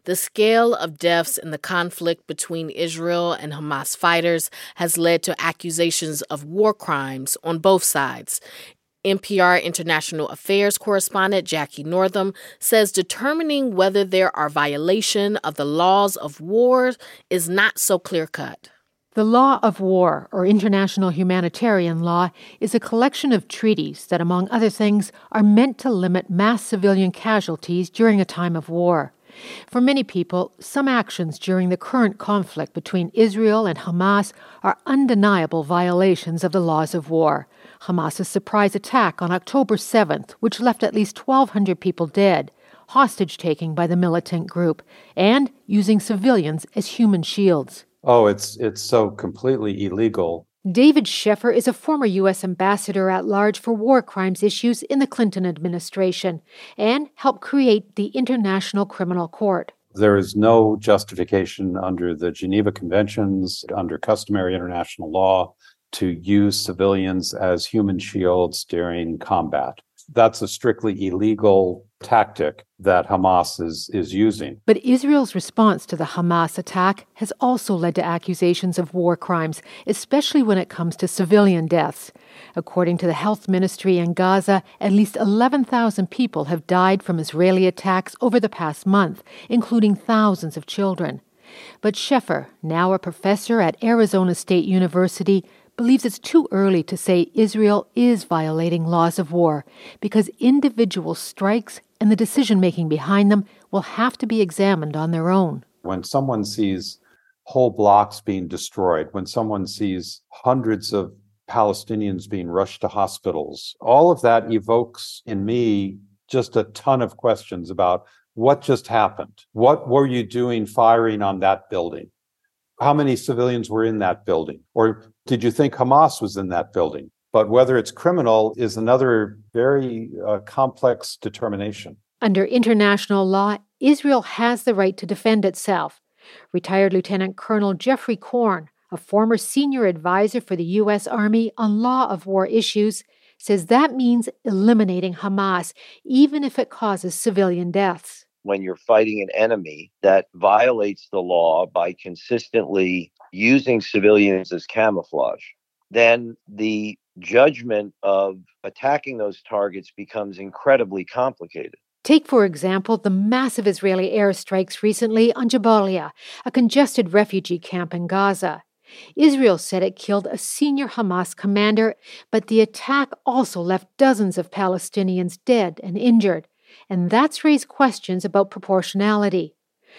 The scale of deaths in the conflict between Israel and Hamas fighters has led to accusations of war crimes on both sides. NPR International Affairs correspondent Jackie Northam says determining whether there are violations of the laws of war is not so clear-cut. The law of war, or international humanitarian law, is a collection of treaties that, among other things, are meant to limit mass civilian casualties during a time of war. For many people, some actions during the current conflict between Israel and Hamas are undeniable violations of the laws of war. Hamas's surprise attack on October 7th, which left at least 1,200 people dead, hostage-taking by the militant group, and using civilians as human shields. Oh, it's so completely illegal. David Sheffer is a former U.S. ambassador at large for war crimes issues in the Clinton administration and helped create the International Criminal Court. There is no justification under the Geneva Conventions, under customary international law, to use civilians as human shields during combat. That's a strictly illegal tactic that Hamas is using. But Israel's response to the Hamas attack has also led to accusations of war crimes, especially when it comes to civilian deaths. According to the health ministry in Gaza, at least 11,000 people have died from Israeli attacks over the past month, including thousands of children. But Sheffer, now a professor at Arizona State University, believes it's too early to say Israel is violating laws of war because individual strikes and the decision-making behind them will have to be examined on their own. When someone sees whole blocks being destroyed, when someone sees hundreds of Palestinians being rushed to hospitals, all of that evokes in me just a ton of questions about what just happened. What were you doing firing on that building? How many civilians were in that building? Or did you think Hamas was in that building? But whether it's criminal is another very complex determination. Under international law, Israel has the right to defend itself. Retired Lieutenant Colonel Jeffrey Korn, a former senior advisor for the U.S. Army on law of war issues, says that means eliminating Hamas, even if it causes civilian deaths. When you're fighting an enemy that violates the law by consistently using civilians as camouflage, then the judgment of attacking those targets becomes incredibly complicated. Take, for example, the massive Israeli airstrikes recently on Jabalia, a congested refugee camp in Gaza. Israel said it killed a senior Hamas commander, but the attack also left dozens of Palestinians dead and injured. And that's raised questions about proportionality.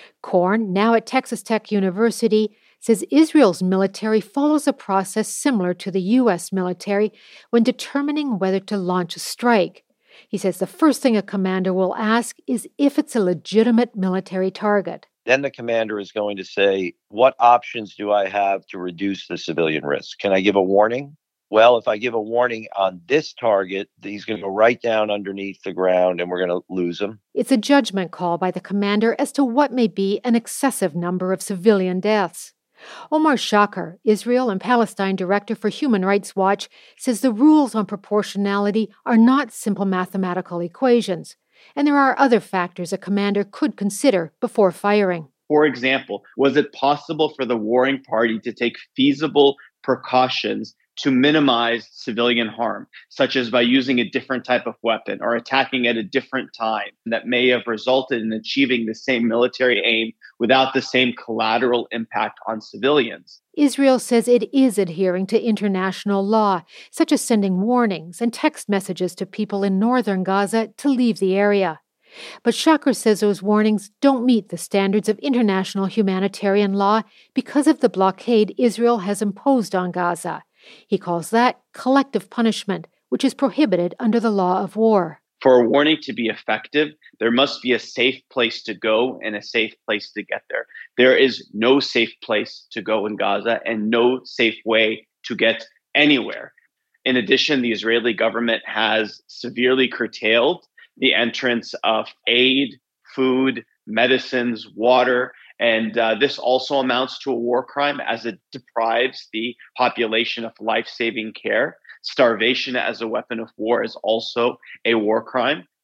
Korn, now at Texas Tech University, says Israel's military follows a process similar to the U.S. military when determining whether to launch a strike. He says the first thing a commander will ask is if it's a legitimate military target. Then the commander is going to say, what options do I have to reduce the civilian risk? Can I give a warning? Well, if I give a warning on this target, he's going to go right down underneath the ground and we're going to lose him. It's a judgment call by the commander as to what may be an excessive number of civilian deaths. Omar Shakar, Israel and Palestine Director for Human Rights Watch, says the rules on proportionality are not simple mathematical equations, and there are other factors a commander could consider before firing. For example, was it possible for the warring party to take feasible precautions to minimize civilian harm, such as by using a different type of weapon or attacking at a different time that may have resulted in achieving the same military aim without the same collateral impact on civilians? Israel says it is adhering to international law, such as sending warnings and text messages to people in northern Gaza to leave the area. But Shakar says those warnings don't meet the standards of international humanitarian law because of the blockade Israel has imposed on Gaza. He calls that collective punishment, which is prohibited under the law of war. For a warning to be effective, there must be a safe place to go and a safe place to get there. There is no safe place to go in Gaza and no safe way to get anywhere. In addition, the Israeli government has severely curtailed the entrance of aid, food, medicines, water, and this also amounts to a war crime as it deprives the population of life-saving care. Starvation as a weapon of war is also a war crime.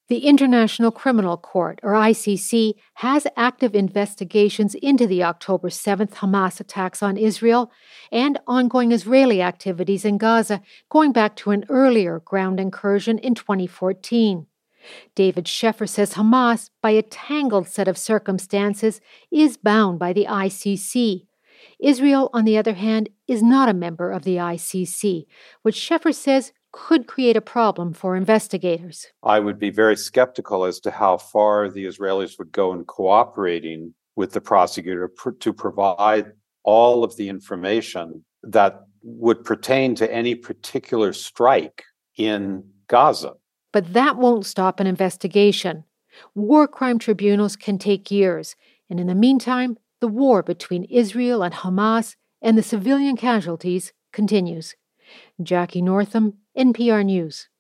The International Criminal Court, or ICC, has active investigations into the October 7th Hamas attacks on Israel and ongoing Israeli activities in Gaza, going back to an earlier ground incursion in 2014. David Sheffer says Hamas, by a tangled set of circumstances, is bound by the ICC. Israel, on the other hand, is not a member of the ICC, which Sheffer says could create a problem for investigators. I would be very skeptical as to how far the Israelis would go in cooperating with the prosecutor to provide all of the information that would pertain to any particular strike in Gaza. But that won't stop an investigation. War crime tribunals can take years, and in the meantime, the war between Israel and Hamas and the civilian casualties continues. Jackie Northam, NPR News.